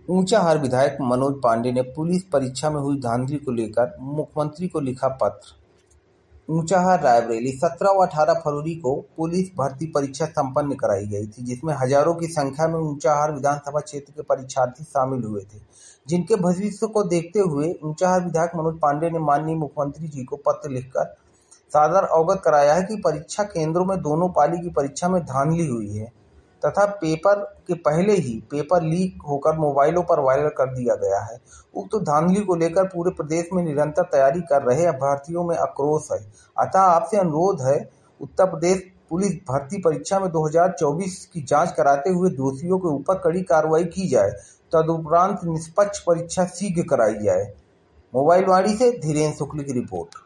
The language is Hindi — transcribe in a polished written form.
ऊंचाहार विधायक मनोज पांडे ने पुलिस परीक्षा में हुई धांधली को लेकर मुख्यमंत्री को लिखा पत्र। ऊंचाहार रायबरेली 17 व 18 फरवरी को पुलिस भर्ती परीक्षा संपन्न कराई गई थी, जिसमें हजारों की संख्या में ऊंचाहार विधानसभा क्षेत्र के परीक्षार्थी शामिल हुए थे, जिनके भविष्य को देखते हुए ऊंचाहार विधायक मनोज पांडे ने माननीय मुख्यमंत्री जी को पत्र लिखकर सादर अवगत कराया है कि परीक्षा केंद्रों में दोनों पाली की परीक्षा में धांधली हुई है तथा पेपर के पहले ही पेपर लीक होकर मोबाइलों पर वायरल कर दिया गया है। उक्त धांधली को लेकर पूरे प्रदेश में निरंतर तैयारी कर रहे अभ्यर्थियों में आक्रोश है। अतः आपसे अनुरोध है, उत्तर प्रदेश पुलिस भर्ती परीक्षा में 2024 की जांच कराते हुए दोषियों के ऊपर कड़ी कार्रवाई की जाए। तदुपरांत निष्पक्ष परीक्षा शीघ्र कराई जाए। मोबाइल वाणी से धीरेन्द्र शुक्ल की रिपोर्ट।